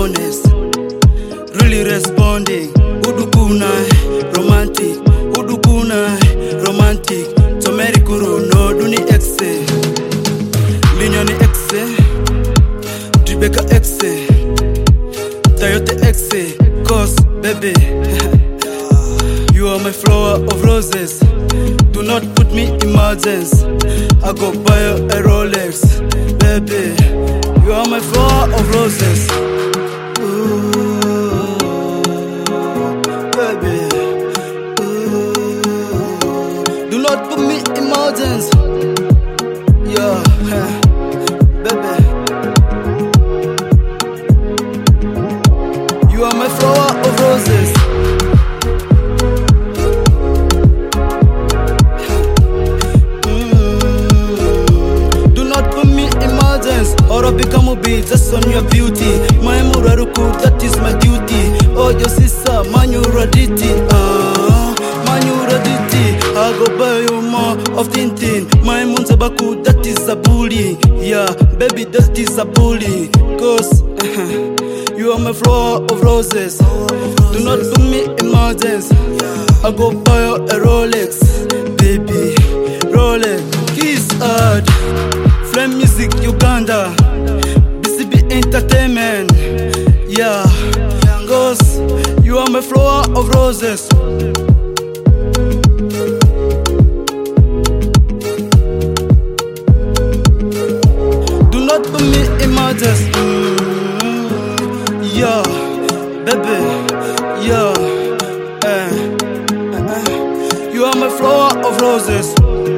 honest, really responding. Udukuna romantic, udukuna romantic. Tomeri kuru no duni exe, linyoni exe, Tribeca exe, Toyota exe. Cause baby, you are my flower of roses. Do not put me in margins. I go buy you a Rolex, baby. You are my flower of roses. Ooh, baby. Ooh. Do not put me in margins. Yeah, baby. You are my flower of roses. Or become a beat just on your beauty. My muraruku, that is my duty. Oh, your sister, manuraditi. Manuraditi. I go buy you more of Tintin. My munzabaku, that is a bully. Yeah, baby, that is a bully. Cause you are my flower of roses. Do not put me in margins. I go buy you a Rolex, baby. Rolex, kiss hard. Flame Music Uganda, BCB Entertainment. Yeah, cause you are my flower of roses. Do not put me in margins. Yeah, baby. Yeah, you are my flower of roses.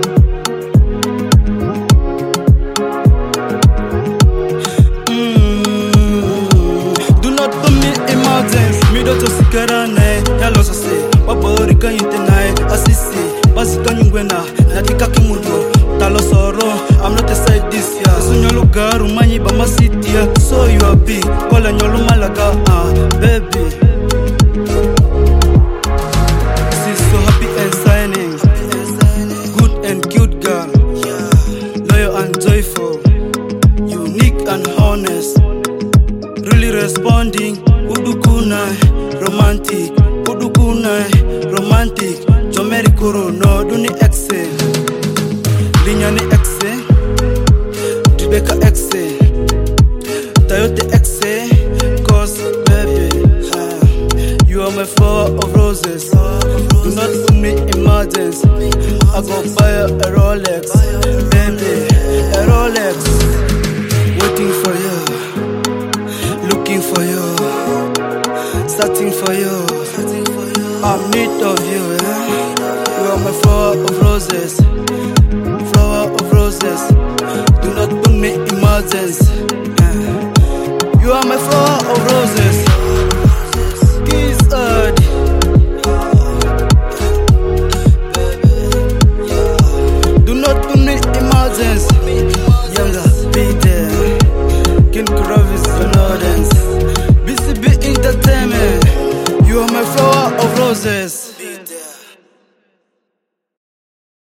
Mido to sikarane, yalo sase. Babori ka intenai, asisi. Basika nyungwena, natika kimudo. Talo soro, I'm not a side this year. Sunyo lugaru manyi bama sitia. So you are big, kola nyolo malaga, baby. She's so happy and signing. Good and cute girl. Loyal and joyful. Unique and honest. Really responding. Udukuna romantic, udukuna romantic. Tomeri kuru no duni exe, linyani exe, Tribeca exe, Toyota exe. Cause baby, you are my flower of roses. Do not put me in margins. I go buy a Rolex, baby, a Rolex. Waiting for you, looking for you, searching for you. I'm in need of you, yeah.